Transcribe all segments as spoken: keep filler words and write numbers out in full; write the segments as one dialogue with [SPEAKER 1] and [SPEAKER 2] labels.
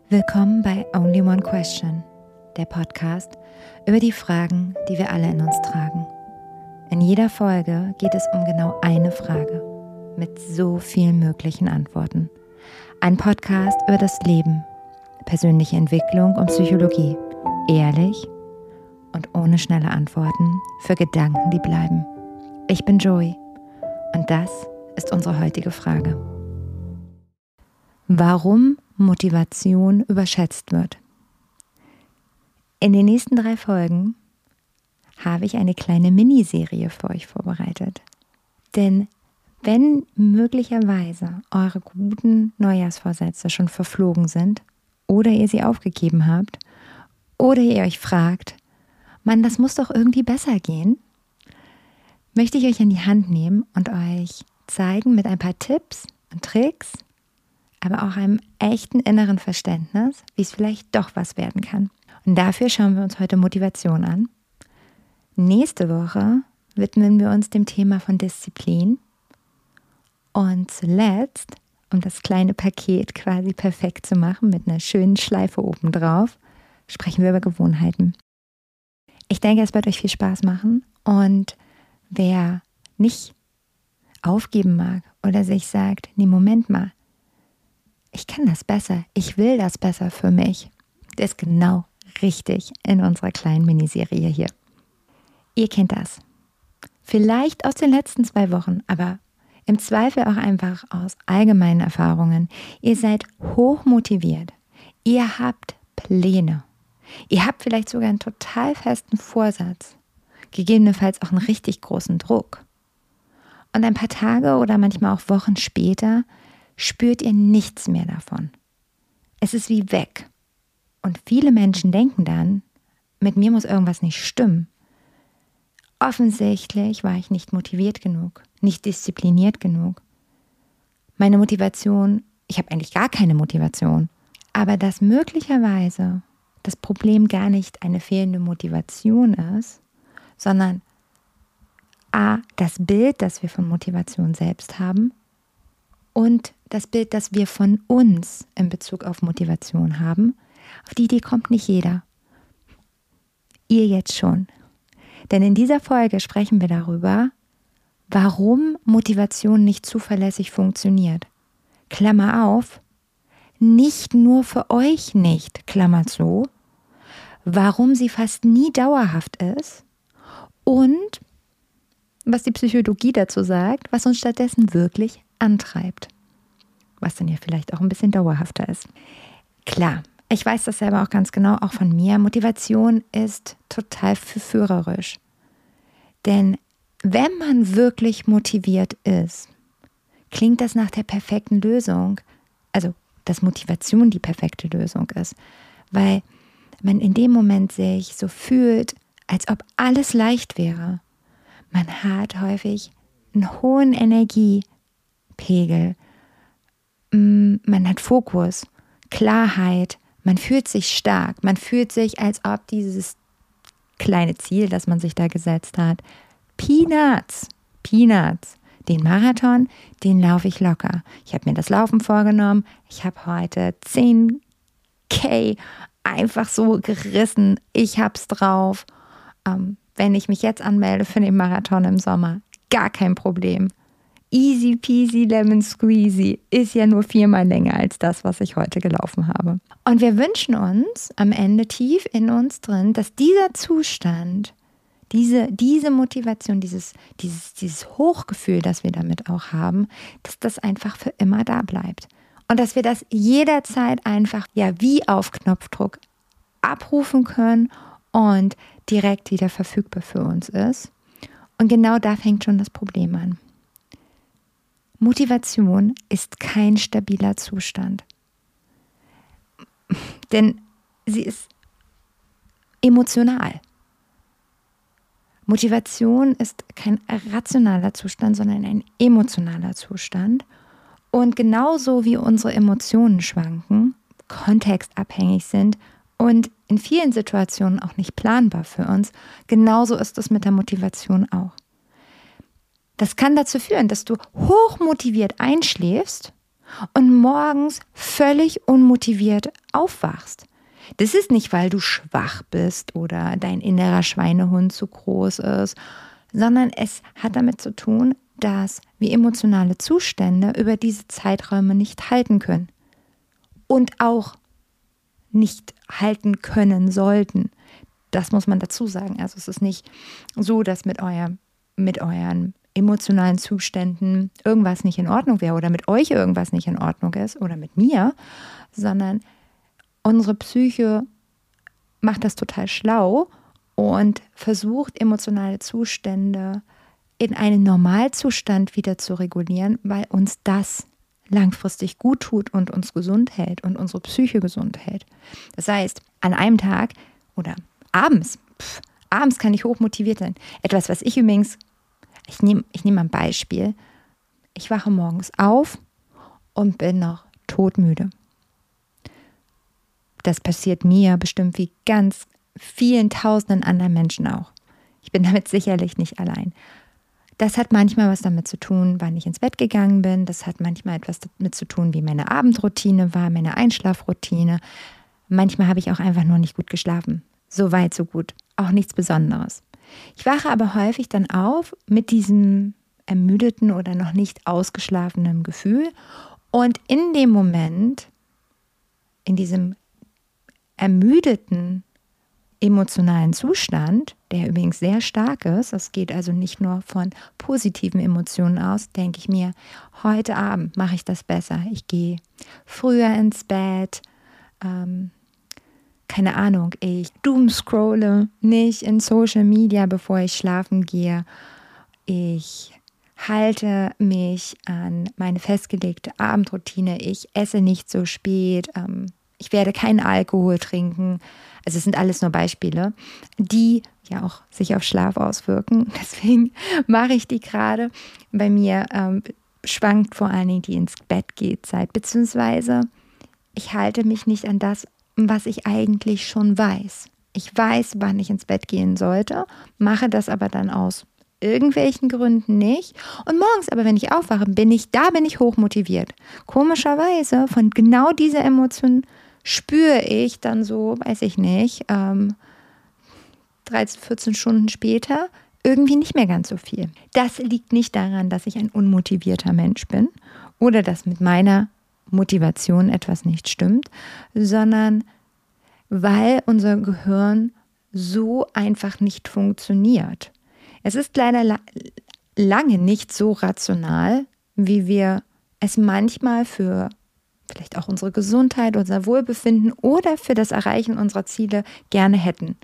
[SPEAKER 1] Willkommen bei Only One Question, der Podcast über die Fragen, die wir alle in uns tragen. In jeder Folge geht es um genau eine Frage mit so vielen möglichen Antworten. Ein Podcast über das Leben, persönliche Entwicklung und Psychologie, ehrlich und ohne schnelle Antworten für Gedanken, die bleiben. Ich bin Joey und das ist unsere heutige Frage. Warum Motivation überschätzt wird? In den nächsten drei Folgen habe ich eine kleine Miniserie für euch vorbereitet. Denn wenn möglicherweise eure guten Neujahrsvorsätze schon verflogen sind oder ihr sie aufgegeben habt oder ihr euch fragt, Mann, das muss doch irgendwie besser gehen, möchte ich euch an die Hand nehmen und euch zeigen mit ein paar Tipps und Tricks, aber auch einem echten inneren Verständnis, wie es vielleicht doch was werden kann. Und dafür schauen wir uns heute Motivation an. Nächste Woche widmen wir uns dem Thema von Disziplin. Und zuletzt, um das kleine Paket quasi perfekt zu machen, mit einer schönen Schleife obendrauf, sprechen wir über Gewohnheiten. Ich denke, es wird euch viel Spaß machen. Und wer nicht aufgeben mag oder sich sagt, nee, Moment mal, ich kann das besser, ich will das besser für mich, der ist genau richtig in unserer kleinen Miniserie hier. Ihr kennt das. Vielleicht aus den letzten zwei Wochen, aber im Zweifel auch einfach aus allgemeinen Erfahrungen. Ihr seid hochmotiviert. Ihr habt Pläne. Ihr habt vielleicht sogar einen total festen Vorsatz. Gegebenenfalls auch einen richtig großen Druck. Und ein paar Tage oder manchmal auch Wochen später spürt ihr nichts mehr davon. Es ist wie weg. Und viele Menschen denken dann, mit mir muss irgendwas nicht stimmen. Offensichtlich war ich nicht motiviert genug, nicht diszipliniert genug. Meine Motivation, ich habe eigentlich gar keine Motivation. Aber dass möglicherweise das Problem gar nicht eine fehlende Motivation ist, sondern a, das Bild, das wir von Motivation selbst haben und das Bild, das wir von uns in Bezug auf Motivation haben. Auf die Idee kommt nicht jeder. Ihr jetzt schon. Denn in dieser Folge sprechen wir darüber, warum Motivation nicht zuverlässig funktioniert. Klammer auf, nicht nur für euch nicht, Klammer zu, warum sie fast nie dauerhaft ist und was die Psychologie dazu sagt, was uns stattdessen wirklich antreibt. Was dann ja vielleicht auch ein bisschen dauerhafter ist. Klar, ich weiß das selber auch ganz genau, auch von mir. Motivation ist total verführerisch. Denn wenn man wirklich motiviert ist, klingt das nach der perfekten Lösung. Also, dass Motivation die perfekte Lösung ist. Weil man in dem Moment sich so fühlt, als ob alles leicht wäre. Man hat häufig einen hohen Energiepegel. Man hat Fokus, Klarheit, man fühlt sich stark, man fühlt sich, als ob dieses kleine Ziel, das man sich da gesetzt hat, Peanuts, Peanuts, den Marathon, den laufe ich locker. Ich habe mir das Laufen vorgenommen, ich habe heute zehn K einfach so gerissen, ich hab's drauf. Ähm, wenn ich mich jetzt anmelde für den Marathon im Sommer, gar kein Problem. Easy peasy lemon squeezy ist ja nur viermal länger als das, was ich heute gelaufen habe. Und wir wünschen uns am Ende tief in uns drin, dass dieser Zustand, diese, diese Motivation, dieses, dieses, dieses Hochgefühl, das wir damit auch haben, dass das einfach für immer da bleibt. Und dass wir das jederzeit einfach ja wie auf Knopfdruck abrufen können und direkt wieder verfügbar für uns ist. Und genau da fängt schon das Problem an. Motivation ist kein stabiler Zustand. Denn sie ist emotional. Motivation ist kein rationaler Zustand, sondern ein emotionaler Zustand. Und genauso wie unsere Emotionen schwanken, kontextabhängig sind und in vielen Situationen auch nicht planbar für uns, genauso ist es mit der Motivation auch. Das kann dazu führen, dass du hochmotiviert einschläfst und morgens völlig unmotiviert aufwachst. Das ist nicht, weil du schwach bist oder dein innerer Schweinehund zu groß ist, sondern es hat damit zu tun, dass wir emotionale Zustände über diese Zeiträume nicht halten können und auch nicht halten können sollten. Das muss man dazu sagen. Also es ist nicht so, dass mit, euer, mit euren emotionalen Zuständen irgendwas nicht in Ordnung wäre oder mit euch irgendwas nicht in Ordnung ist oder mit mir, sondern unsere Psyche macht das total schlau und versucht, emotionale Zustände in einen Normalzustand wieder zu regulieren, weil uns das langfristig gut tut und uns gesund hält und unsere Psyche gesund hält. Das heißt, an einem Tag oder abends, pff, abends kann ich hochmotiviert sein. Etwas, was ich übrigens, ich nehme ich nehm ein Beispiel. Ich wache morgens auf und bin noch todmüde. Das passiert mir bestimmt wie ganz vielen tausenden anderen Menschen auch. Ich bin damit sicherlich nicht allein. Das hat manchmal was damit zu tun, wann ich ins Bett gegangen bin. Das hat manchmal etwas damit zu tun, wie meine Abendroutine war, meine Einschlafroutine. Manchmal habe ich auch einfach nur nicht gut geschlafen. So weit, so gut. Auch nichts Besonderes. Ich wache aber häufig dann auf mit diesem ermüdeten oder noch nicht ausgeschlafenen Gefühl. Und in dem Moment, in diesem ermüdeten emotionalen Zustand, der übrigens sehr stark ist, es geht also nicht nur von positiven Emotionen aus, denke ich mir, heute Abend mache ich das besser. Ich gehe früher ins Bett, ähm, keine Ahnung, ich doomscrolle nicht in Social Media, bevor ich schlafen gehe. Ich halte mich an meine festgelegte Abendroutine. Ich esse nicht so spät. Ähm, ich werde keinen Alkohol trinken. Also es sind alles nur Beispiele, die ja auch sich auf Schlaf auswirken. Deswegen mache ich die gerade. Bei mir ähm, schwankt vor allen Dingen die ins Bett geht Zeit, beziehungsweise ich halte mich nicht an das, was ich eigentlich schon weiß. Ich weiß, wann ich ins Bett gehen sollte, mache das aber dann aus irgendwelchen Gründen nicht. Und morgens aber, wenn ich aufwache, bin ich, da bin ich hochmotiviert. Komischerweise von genau dieser Emotion spüre ich dann so, weiß ich nicht, ähm, dreizehn, vierzehn Stunden später irgendwie nicht mehr ganz so viel. Das liegt nicht daran, dass ich ein unmotivierter Mensch bin oder dass mit meiner Motivation etwas nicht stimmt, sondern weil unser Gehirn so einfach nicht funktioniert. Es ist leider la- lange nicht so rational, wie wir es manchmal für vielleicht auch unsere Gesundheit, unser Wohlbefinden oder für das Erreichen unserer Ziele gerne hätten.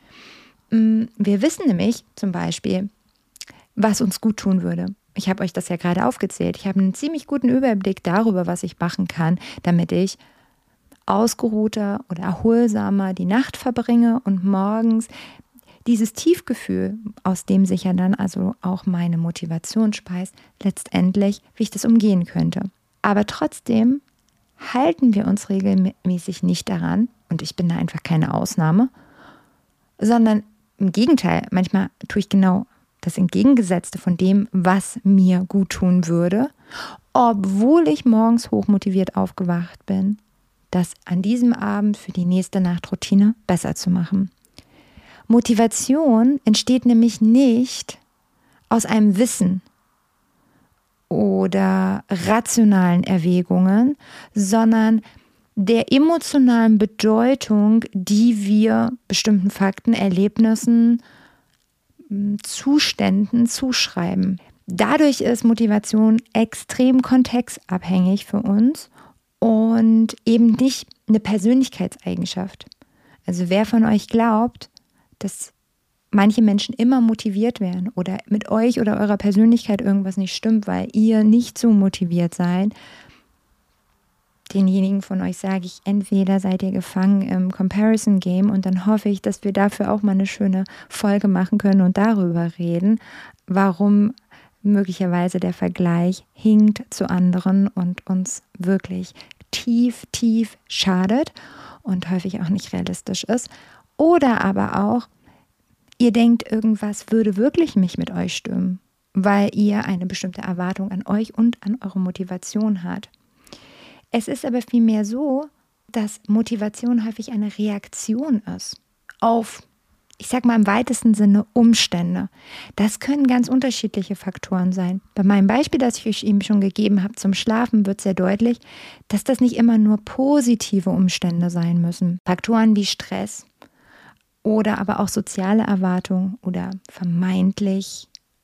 [SPEAKER 1] Wir wissen nämlich zum Beispiel, was uns gut tun würde. Ich habe euch das ja gerade aufgezählt. Ich habe einen ziemlich guten Überblick darüber, was ich machen kann, damit ich ausgeruhter oder erholsamer die Nacht verbringe und morgens dieses Tiefgefühl, aus dem sich ja dann also auch meine Motivation speist, letztendlich, wie ich das umgehen könnte. Aber trotzdem halten wir uns regelmäßig nicht daran, und ich bin da einfach keine Ausnahme, sondern im Gegenteil, manchmal tue ich genau das Entgegengesetzte von dem, was mir gut tun würde, obwohl ich morgens hochmotiviert aufgewacht bin, das an diesem Abend für die nächste Nachtroutine besser zu machen. Motivation entsteht nämlich nicht aus einem Wissen oder rationalen Erwägungen, sondern der emotionalen Bedeutung, die wir bestimmten Fakten, Erlebnissen, Zuständen zuschreiben. Dadurch ist Motivation extrem kontextabhängig für uns und eben nicht eine Persönlichkeitseigenschaft. Also wer von euch glaubt, dass manche Menschen immer motiviert werden oder mit euch oder eurer Persönlichkeit irgendwas nicht stimmt, weil ihr nicht so motiviert seid, denjenigen von euch sage ich, entweder seid ihr gefangen im Comparison-Game und dann hoffe ich, dass wir dafür auch mal eine schöne Folge machen können und darüber reden, warum möglicherweise der Vergleich hinkt zu anderen und uns wirklich tief, tief schadet und häufig auch nicht realistisch ist. Oder aber auch, ihr denkt, irgendwas würde wirklich nicht mit euch stimmen, weil ihr eine bestimmte Erwartung an euch und an eure Motivation habt. Es ist aber vielmehr so, dass Motivation häufig eine Reaktion ist auf, ich sag mal im weitesten Sinne, Umstände. Das können ganz unterschiedliche Faktoren sein. Bei meinem Beispiel, das ich euch eben schon gegeben habe zum Schlafen, wird sehr deutlich, dass das nicht immer nur positive Umstände sein müssen. Faktoren wie Stress oder aber auch soziale Erwartungen oder vermeintlich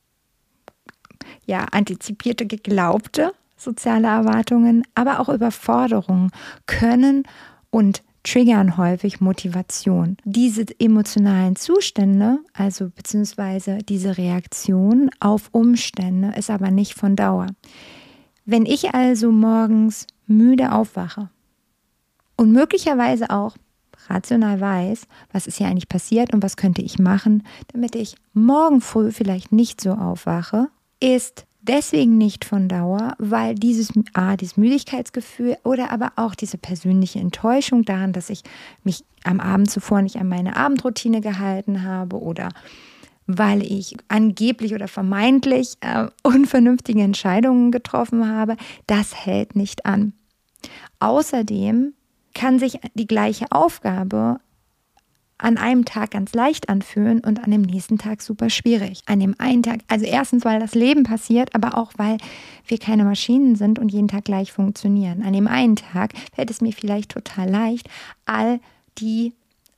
[SPEAKER 1] ja, antizipierte, geglaubte soziale Erwartungen, aber auch Überforderungen können und triggern häufig Motivation. Diese emotionalen Zustände, also beziehungsweise diese Reaktion auf Umstände, ist aber nicht von Dauer. Wenn ich also morgens müde aufwache und möglicherweise auch rational weiß, was ist hier eigentlich passiert und was könnte ich machen, damit ich morgen früh vielleicht nicht so aufwache, ist deswegen nicht von Dauer, weil dieses, ah, dieses Müdigkeitsgefühl oder aber auch diese persönliche Enttäuschung daran, dass ich mich am Abend zuvor nicht an meine Abendroutine gehalten habe oder weil ich angeblich oder vermeintlich äh, unvernünftige Entscheidungen getroffen habe, das hält nicht an. Außerdem kann sich die gleiche Aufgabe an einem Tag ganz leicht anfühlen und an dem nächsten Tag super schwierig. An dem einen Tag, also erstens, weil das Leben passiert, aber auch, weil wir keine Maschinen sind und jeden Tag gleich funktionieren. An dem einen Tag fällt es mir vielleicht total leicht, all die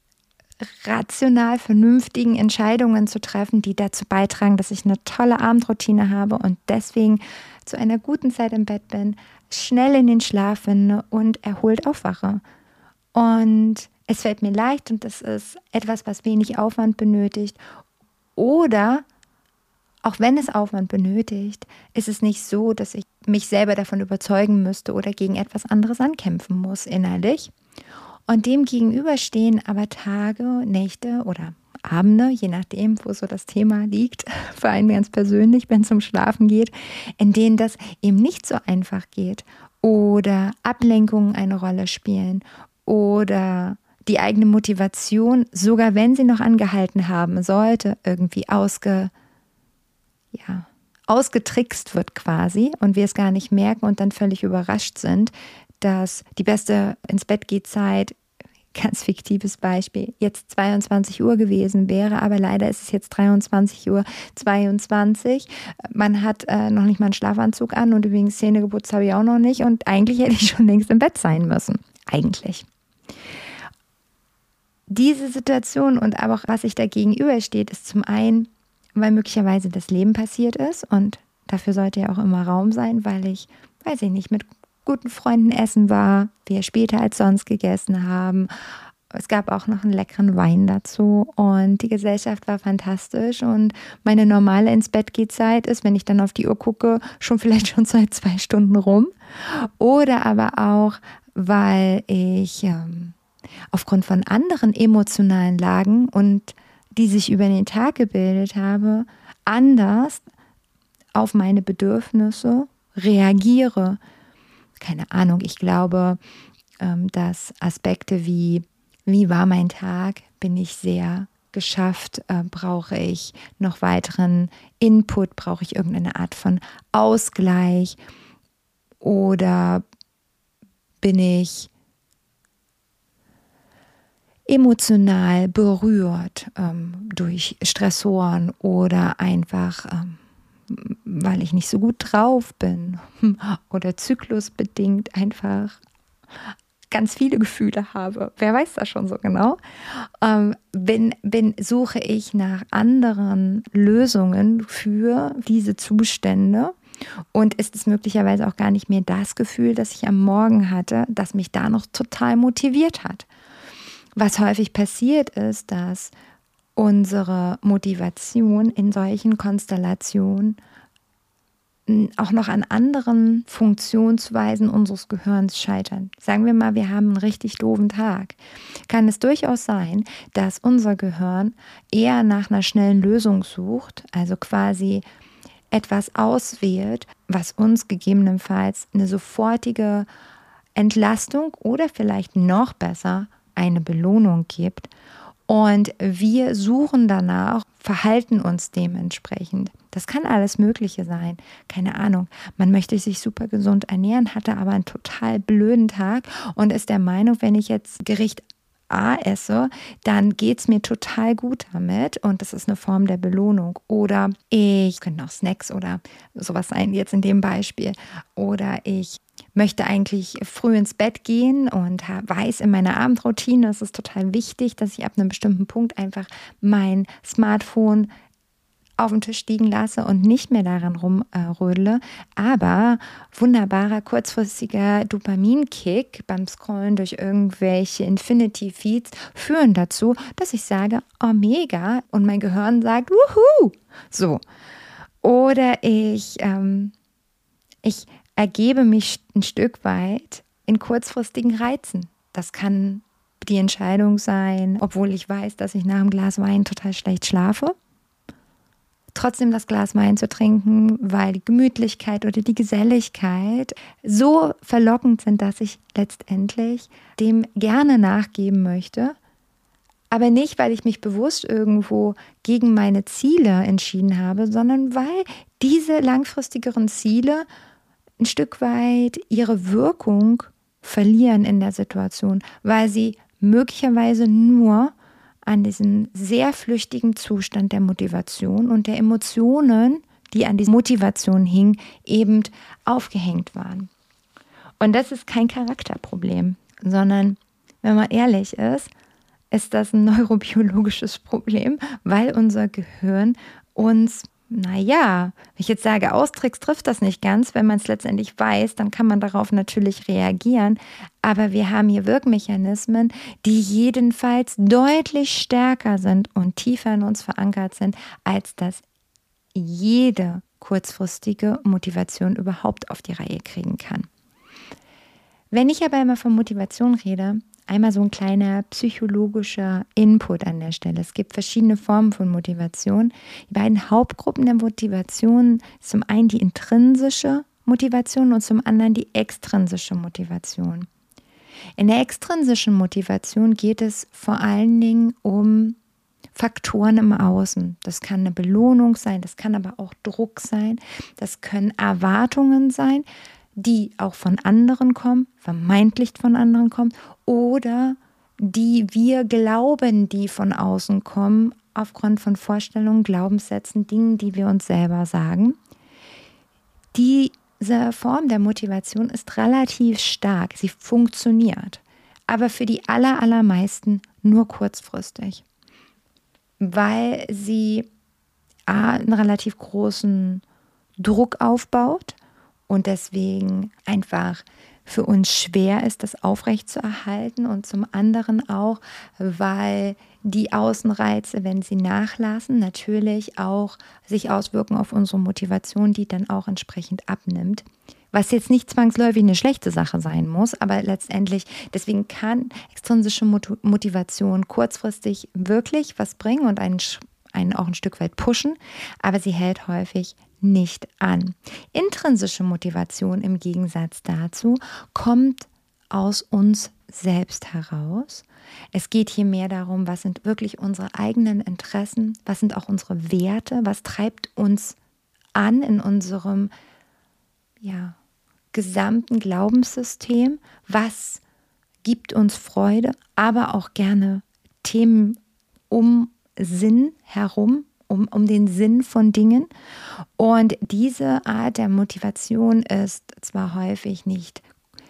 [SPEAKER 1] rational vernünftigen Entscheidungen zu treffen, die dazu beitragen, dass ich eine tolle Abendroutine habe und deswegen zu einer guten Zeit im Bett bin, schnell in den Schlaf finde und erholt aufwache. Und es fällt mir leicht und das ist etwas, was wenig Aufwand benötigt. Oder, auch wenn es Aufwand benötigt, ist es nicht so, dass ich mich selber davon überzeugen müsste oder gegen etwas anderes ankämpfen muss innerlich. Und dem gegenüber stehen aber Tage, Nächte oder Abende, je nachdem, wo so das Thema liegt, für einen ganz persönlich, wenn es um Schlafen geht, in denen das eben nicht so einfach geht oder Ablenkungen eine Rolle spielen oder die eigene Motivation, sogar wenn sie noch angehalten haben sollte, irgendwie ausge, ja, ausgetrickst wird quasi und wir es gar nicht merken und dann völlig überrascht sind, dass die beste Ins-Bett-Geh-Zeit, ganz fiktives Beispiel, jetzt zweiundzwanzig Uhr gewesen wäre, aber leider ist es jetzt dreiundzwanzig Uhr zweiundzwanzig. Man hat äh, noch nicht mal einen Schlafanzug an und übrigens Zähne geputzt habe ich auch noch nicht und eigentlich hätte ich schon längst im Bett sein müssen. Eigentlich. Diese Situation und aber auch was sich da gegenübersteht, ist zum einen, weil möglicherweise das Leben passiert ist und dafür sollte ja auch immer Raum sein, weil ich, weiß ich nicht, mit guten Freunden essen war, wir später als sonst gegessen haben. Es gab auch noch einen leckeren Wein dazu und die Gesellschaft war fantastisch und meine normale Ins-Bett-Geh-Zeit ist, wenn ich dann auf die Uhr gucke, schon vielleicht schon seit zwei Stunden rum. Oder aber auch, weil ich ähm, aufgrund von anderen emotionalen Lagen und die sich über den Tag gebildet habe, anders auf meine Bedürfnisse reagiere. Keine Ahnung, ich glaube, dass Aspekte wie, wie war mein Tag, bin ich sehr geschafft, brauche ich noch weiteren Input, brauche ich irgendeine Art von Ausgleich oder bin ich emotional berührt ähm, durch Stressoren oder einfach, ähm, weil ich nicht so gut drauf bin oder zyklusbedingt einfach ganz viele Gefühle habe. Wer weiß das schon so genau? Ähm, bin, bin, suche ich nach anderen Lösungen für diese Zustände und ist es möglicherweise auch gar nicht mehr das Gefühl, das ich am Morgen hatte, das mich da noch total motiviert hat. Was häufig passiert ist, dass unsere Motivation in solchen Konstellationen auch noch an anderen Funktionsweisen unseres Gehirns scheitern. Sagen wir mal, wir haben einen richtig doofen Tag. Kann es durchaus sein, dass unser Gehirn eher nach einer schnellen Lösung sucht, also quasi etwas auswählt, was uns gegebenenfalls eine sofortige Entlastung oder vielleicht noch besser eine Belohnung gibt und wir suchen danach, verhalten uns dementsprechend. Das kann alles Mögliche sein. Keine Ahnung. Man möchte sich super gesund ernähren, hatte aber einen total blöden Tag und ist der Meinung, wenn ich jetzt Gericht A esse, dann geht es mir total gut damit und das ist eine Form der Belohnung. Oder ich, können auch Snacks oder sowas sein, jetzt in dem Beispiel. Oder ich möchte eigentlich früh ins Bett gehen und weiß in meiner Abendroutine, es ist total wichtig, dass ich ab einem bestimmten Punkt einfach mein Smartphone auf dem Tisch liegen lasse und nicht mehr daran rumrödle. Aber wunderbarer, kurzfristiger Dopaminkick beim Scrollen durch irgendwelche Infinity-Feeds führen dazu, dass ich sage, oh mega, und mein Gehirn sagt, wuhu, so. Oder ich, ähm, ich ergebe mich ein Stück weit in kurzfristigen Reizen. Das kann die Entscheidung sein, obwohl ich weiß, dass ich nach einem Glas Wein total schlecht schlafe, trotzdem das Glas Wein zu trinken, weil die Gemütlichkeit oder die Geselligkeit so verlockend sind, dass ich letztendlich dem gerne nachgeben möchte, aber nicht, weil ich mich bewusst irgendwo gegen meine Ziele entschieden habe, sondern weil diese langfristigeren Ziele ein Stück weit ihre Wirkung verlieren in der Situation, weil sie möglicherweise nur an diesen sehr flüchtigen Zustand der Motivation und der Emotionen, die an dieser Motivation hingen, eben aufgehängt waren. Und das ist kein Charakterproblem, sondern, wenn man ehrlich ist, ist das ein neurobiologisches Problem, weil unser Gehirn uns, naja, wenn ich jetzt sage, austrickst, trifft das nicht ganz. Wenn man es letztendlich weiß, dann kann man darauf natürlich reagieren. Aber wir haben hier Wirkmechanismen, die jedenfalls deutlich stärker sind und tiefer in uns verankert sind, als dass jede kurzfristige Motivation überhaupt auf die Reihe kriegen kann. Wenn ich aber immer von Motivation rede, einmal so ein kleiner psychologischer Input an der Stelle. Es gibt verschiedene Formen von Motivation. Die beiden Hauptgruppen der Motivation, zum einen die intrinsische Motivation und zum anderen die extrinsische Motivation. In der extrinsischen Motivation geht es vor allen Dingen um Faktoren im Außen. Das kann eine Belohnung sein, das kann aber auch Druck sein, das können Erwartungen sein, die auch von anderen kommen, vermeintlich von anderen kommen oder die wir glauben, die von außen kommen, aufgrund von Vorstellungen, Glaubenssätzen, Dingen, die wir uns selber sagen. Diese Form der Motivation ist relativ stark, sie funktioniert, aber für die aller, allermeisten nur kurzfristig, weil sie A, einen relativ großen Druck aufbaut, und deswegen einfach für uns schwer ist, das aufrechtzuerhalten und zum anderen auch, weil die Außenreize, wenn sie nachlassen, natürlich auch sich auswirken auf unsere Motivation, die dann auch entsprechend abnimmt. Was jetzt nicht zwangsläufig eine schlechte Sache sein muss, aber letztendlich, deswegen kann extrinsische Motivation kurzfristig wirklich was bringen und einen, einen auch ein Stück weit pushen, aber sie hält häufig nicht an. Intrinsische Motivation im Gegensatz dazu kommt aus uns selbst heraus. Es geht hier mehr darum, was sind wirklich unsere eigenen Interessen, was sind auch unsere Werte, was treibt uns an in unserem ja, gesamten Glaubenssystem, was gibt uns Freude, aber auch gerne Themen um Sinn herum, Um, um den Sinn von Dingen. Und diese Art der Motivation ist zwar häufig nicht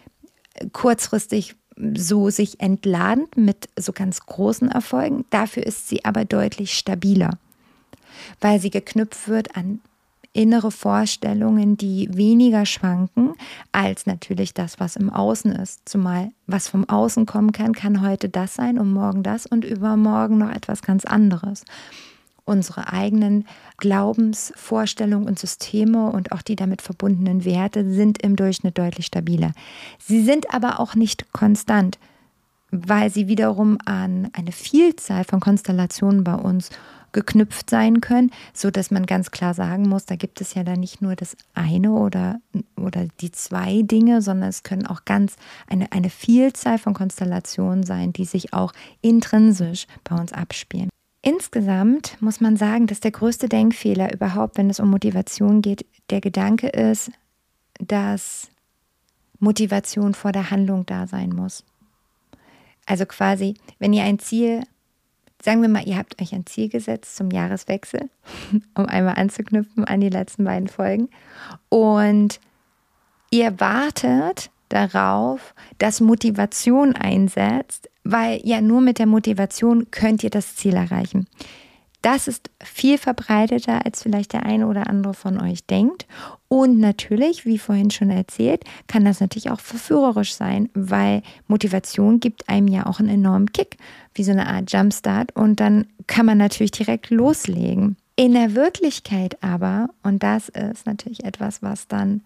[SPEAKER 1] kurzfristig so sich entladend mit so ganz großen Erfolgen, dafür ist sie aber deutlich stabiler, weil sie geknüpft wird an innere Vorstellungen, die weniger schwanken als natürlich das, was im Außen ist. Zumal was vom Außen kommen kann, kann heute das sein und morgen das und übermorgen noch etwas ganz anderes. Unsere eigenen Glaubensvorstellungen und Systeme und auch die damit verbundenen Werte sind im Durchschnitt deutlich stabiler. Sie sind aber auch nicht konstant, weil sie wiederum an eine Vielzahl von Konstellationen bei uns geknüpft sein können, sodass man ganz klar sagen muss, da gibt es ja dann nicht nur das eine oder, oder die zwei Dinge, sondern es können auch ganz eine, eine Vielzahl von Konstellationen sein, die sich auch intrinsisch bei uns abspielen. Insgesamt muss man sagen, dass der größte Denkfehler überhaupt, wenn es um Motivation geht, der Gedanke ist, dass Motivation vor der Handlung da sein muss. Also quasi, wenn ihr ein Ziel, sagen wir mal, ihr habt euch ein Ziel gesetzt zum Jahreswechsel, um einmal anzuknüpfen an die letzten beiden Folgen, und ihr wartet darauf, dass Motivation einsetzt, weil ja nur mit der Motivation könnt ihr das Ziel erreichen. Das ist viel verbreiteter, als vielleicht der eine oder andere von euch denkt. Und natürlich, wie vorhin schon erzählt, kann das natürlich auch verführerisch sein, weil Motivation gibt einem ja auch einen enormen Kick, wie so eine Art Jumpstart. Und dann kann man natürlich direkt loslegen. In der Wirklichkeit aber, und das ist natürlich etwas, was dann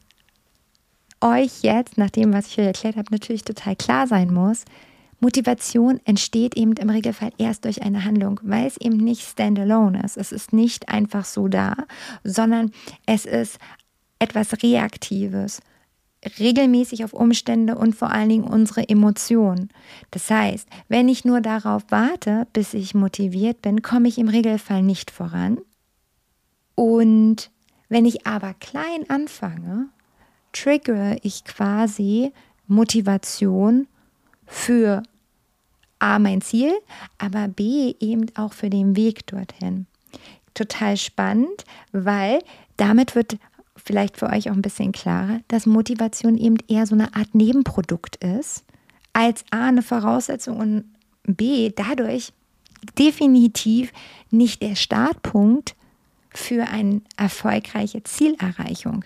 [SPEAKER 1] euch jetzt, nach dem, was ich euch erklärt habe, natürlich total klar sein muss, Motivation entsteht eben im Regelfall erst durch eine Handlung, weil es eben nicht standalone ist. Es ist nicht einfach so da, sondern es ist etwas Reaktives, regelmäßig auf Umstände und vor allen Dingen unsere Emotionen. Das heißt, wenn ich nur darauf warte, bis ich motiviert bin, komme ich im Regelfall nicht voran. Und wenn ich aber klein anfange, triggere ich quasi Motivation für A, mein Ziel, aber B, eben auch für den Weg dorthin. Total spannend, weil damit wird vielleicht für euch auch ein bisschen klarer, dass Motivation eben eher so eine Art Nebenprodukt ist, als A, eine Voraussetzung und B, dadurch definitiv nicht der Startpunkt für eine erfolgreiche Zielerreichung.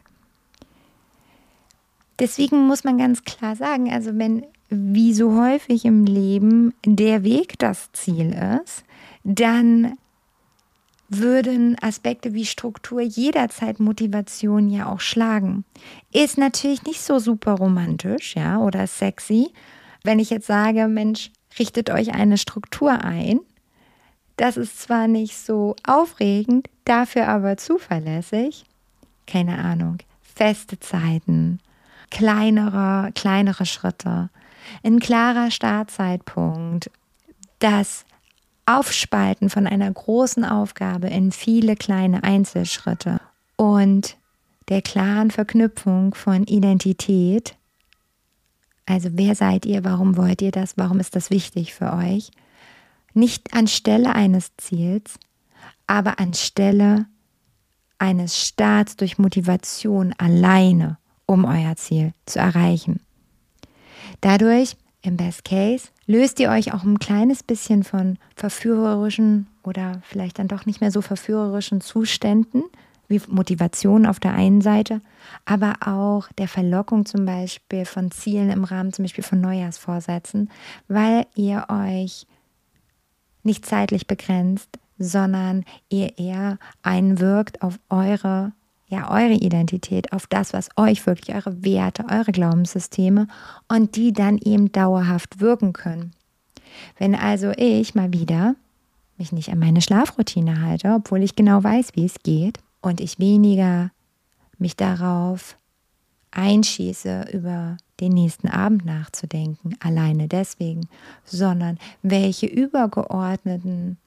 [SPEAKER 1] Deswegen muss man ganz klar sagen, also wenn wie so häufig im Leben der Weg das Ziel ist, dann würden Aspekte wie Struktur jederzeit Motivation ja auch schlagen. Ist natürlich nicht so super romantisch, ja, oder sexy, wenn ich jetzt sage, Mensch, richtet euch eine Struktur ein. Das ist zwar nicht so aufregend, dafür aber zuverlässig. Keine Ahnung, feste Zeiten, kleinere, kleinere Schritte, ein klarer Startzeitpunkt, das Aufspalten von einer großen Aufgabe in viele kleine Einzelschritte und der klaren Verknüpfung von Identität, also wer seid ihr, warum wollt ihr das, warum ist das wichtig für euch, nicht anstelle eines Ziels, aber anstelle eines Starts durch Motivation alleine, um euer Ziel zu erreichen. Dadurch, im Best Case, löst ihr euch auch ein kleines bisschen von verführerischen oder vielleicht dann doch nicht mehr so verführerischen Zuständen, wie Motivation auf der einen Seite, aber auch der Verlockung zum Beispiel von Zielen im Rahmen zum Beispiel von Neujahrsvorsätzen, weil ihr euch nicht zeitlich begrenzt, sondern ihr eher einwirkt auf eure ja, eure Identität, auf das, was euch wirklich, eure Werte, eure Glaubenssysteme und die dann eben dauerhaft wirken können. Wenn also ich mal wieder mich nicht an meine Schlafroutine halte, obwohl ich genau weiß, wie es geht und ich weniger mich darauf einschieße, über den nächsten Abend nachzudenken, alleine deswegen, sondern welche übergeordneten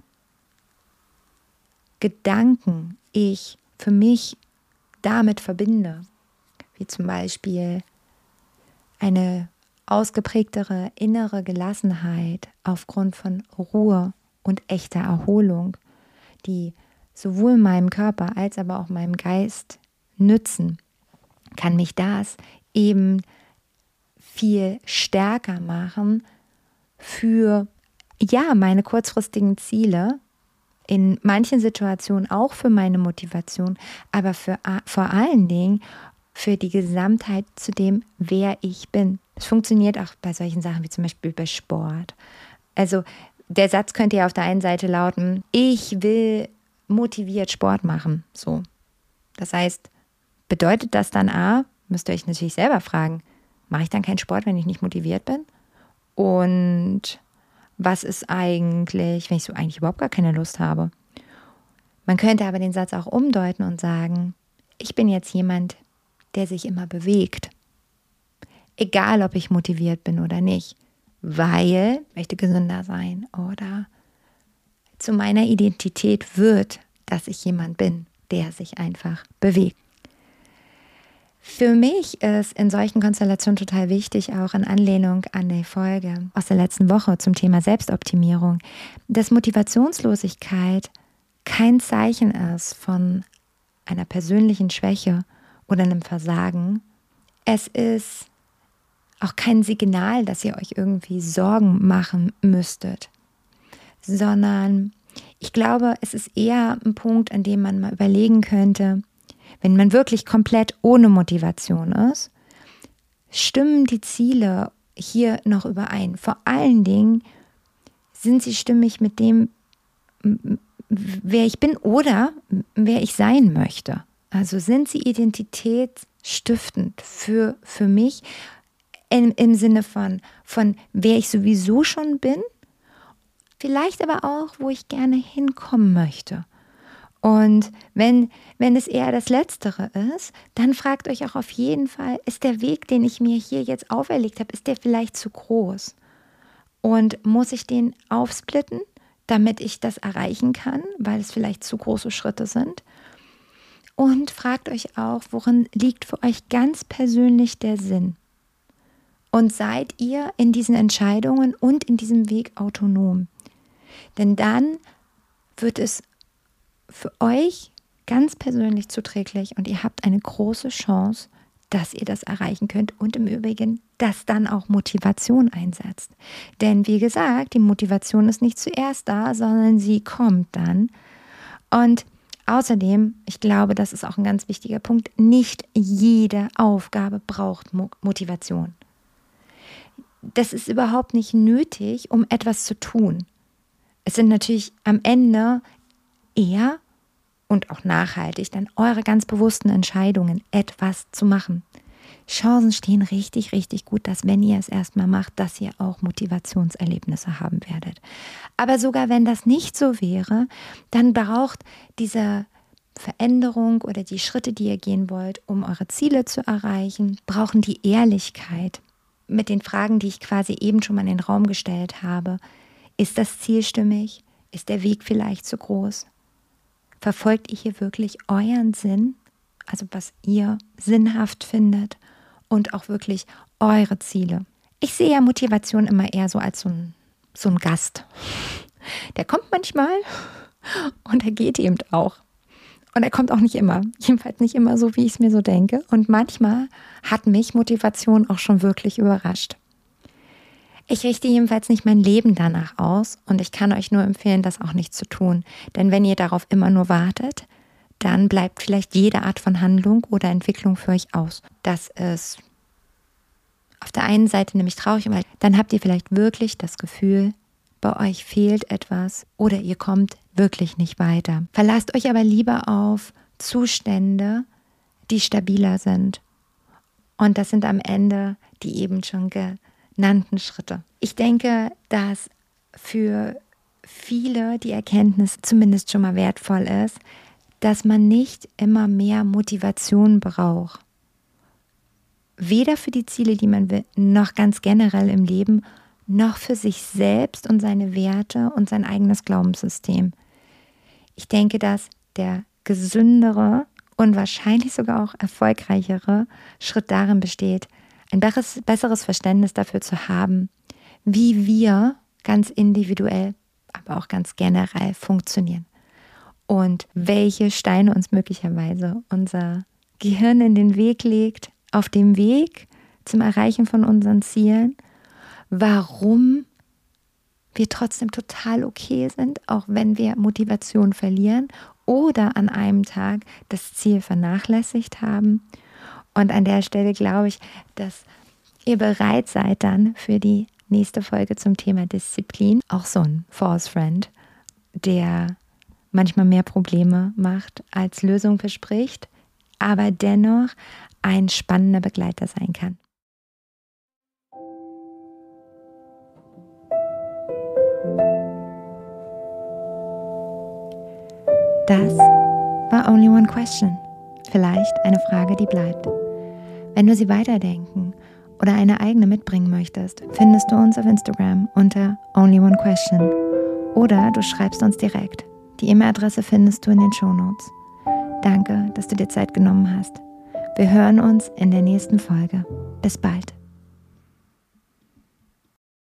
[SPEAKER 1] Gedanken ich für mich damit verbinde, wie zum Beispiel eine ausgeprägtere innere Gelassenheit aufgrund von Ruhe und echter Erholung, die sowohl meinem Körper als aber auch meinem Geist nützen, kann mich das eben viel stärker machen für ja meine kurzfristigen Ziele, in manchen Situationen auch für meine Motivation, aber für, vor allen Dingen für die Gesamtheit zu dem, wer ich bin. Es funktioniert auch bei solchen Sachen wie zum Beispiel bei Sport. Also der Satz könnte ja auf der einen Seite lauten, ich will motiviert Sport machen. So. Das heißt, bedeutet das dann A, müsst ihr euch natürlich selber fragen, mache ich dann keinen Sport, wenn ich nicht motiviert bin? Und was ist eigentlich, wenn ich so eigentlich überhaupt gar keine Lust habe? Man könnte aber den Satz auch umdeuten und sagen, ich bin jetzt jemand, der sich immer bewegt. Egal, ob ich motiviert bin oder nicht, weil ich möchte gesünder sein oder zu meiner Identität wird, dass ich jemand bin, der sich einfach bewegt. Für mich ist in solchen Konstellationen total wichtig, auch in Anlehnung an die Folge aus der letzten Woche zum Thema Selbstoptimierung, dass Motivationslosigkeit kein Zeichen ist von einer persönlichen Schwäche oder einem Versagen. Es ist auch kein Signal, dass ihr euch irgendwie Sorgen machen müsstet, sondern ich glaube, es ist eher ein Punkt, an dem man mal überlegen könnte, wenn man wirklich komplett ohne Motivation ist, stimmen die Ziele hier noch überein? Vor allen Dingen sind sie stimmig mit dem, wer ich bin oder wer ich sein möchte. Also sind sie identitätsstiftend für, für mich im, im Sinne von, von wer ich sowieso schon bin, vielleicht aber auch, wo ich gerne hinkommen möchte. Und wenn, wenn es eher das Letztere ist, dann fragt euch auch auf jeden Fall, ist der Weg, den ich mir hier jetzt auferlegt habe, ist der vielleicht zu groß? Und muss ich den aufsplitten, damit ich das erreichen kann, weil es vielleicht zu große Schritte sind? Und fragt euch auch, worin liegt für euch ganz persönlich der Sinn? Und seid ihr in diesen Entscheidungen und in diesem Weg autonom? Denn dann wird es für euch ganz persönlich zuträglich und ihr habt eine große Chance, dass ihr das erreichen könnt und im Übrigen, dass dann auch Motivation einsetzt. Denn wie gesagt, die Motivation ist nicht zuerst da, sondern sie kommt dann. Und außerdem, ich glaube, das ist auch ein ganz wichtiger Punkt, nicht jede Aufgabe braucht Mo- Motivation. Das ist überhaupt nicht nötig, um etwas zu tun. Es sind natürlich am Ende eher und auch nachhaltig dann eure ganz bewussten Entscheidungen, etwas zu machen. Chancen stehen richtig, richtig gut, dass wenn ihr es erstmal macht, dass ihr auch Motivationserlebnisse haben werdet. Aber sogar wenn das nicht so wäre, dann braucht diese Veränderung oder die Schritte, die ihr gehen wollt, um eure Ziele zu erreichen, brauchen die Ehrlichkeit mit den Fragen, die ich quasi eben schon mal in den Raum gestellt habe. Ist das Ziel stimmig? Ist der Weg vielleicht zu groß? Verfolgt ihr hier wirklich euren Sinn, also was ihr sinnhaft findet und auch wirklich eure Ziele? Ich sehe ja Motivation immer eher so als so ein, so ein Gast. Der kommt manchmal und er geht eben auch. Und er kommt auch nicht immer, jedenfalls nicht immer so, wie ich es mir so denke. Und manchmal hat mich Motivation auch schon wirklich überrascht. Ich richte jedenfalls nicht mein Leben danach aus und ich kann euch nur empfehlen, das auch nicht zu tun. Denn wenn ihr darauf immer nur wartet, dann bleibt vielleicht jede Art von Handlung oder Entwicklung für euch aus. Das ist auf der einen Seite nämlich traurig, weil dann habt ihr vielleicht wirklich das Gefühl, bei euch fehlt etwas oder ihr kommt wirklich nicht weiter. Verlasst euch aber lieber auf Zustände, die stabiler sind. Und das sind am Ende die eben schon genannten Schritte. Ich denke, dass für viele die Erkenntnis zumindest schon mal wertvoll ist, dass man nicht immer mehr Motivation braucht. Weder für die Ziele, die man will, noch ganz generell im Leben, noch für sich selbst und seine Werte und sein eigenes Glaubenssystem. Ich denke, dass der gesündere und wahrscheinlich sogar auch erfolgreichere Schritt darin besteht, ein besseres Verständnis dafür zu haben, wie wir ganz individuell, aber auch ganz generell funktionieren und welche Steine uns möglicherweise unser Gehirn in den Weg legt, auf dem Weg zum Erreichen von unseren Zielen, warum wir trotzdem total okay sind, auch wenn wir Motivation verlieren oder an einem Tag das Ziel vernachlässigt haben. Und an der Stelle glaube ich, dass ihr bereit seid dann für die nächste Folge zum Thema Disziplin. Auch so ein False Friend, der manchmal mehr Probleme macht, als Lösung verspricht, aber dennoch ein spannender Begleiter sein kann. Das war Only One Question. Vielleicht eine Frage, die bleibt. Wenn du sie weiterdenken oder eine eigene mitbringen möchtest, findest du uns auf Instagram unter Only One Question Oder du schreibst uns direkt. Die E-Mail-Adresse findest du in den Shownotes. Danke, dass du dir Zeit genommen hast. Wir hören uns in der nächsten Folge. Bis bald.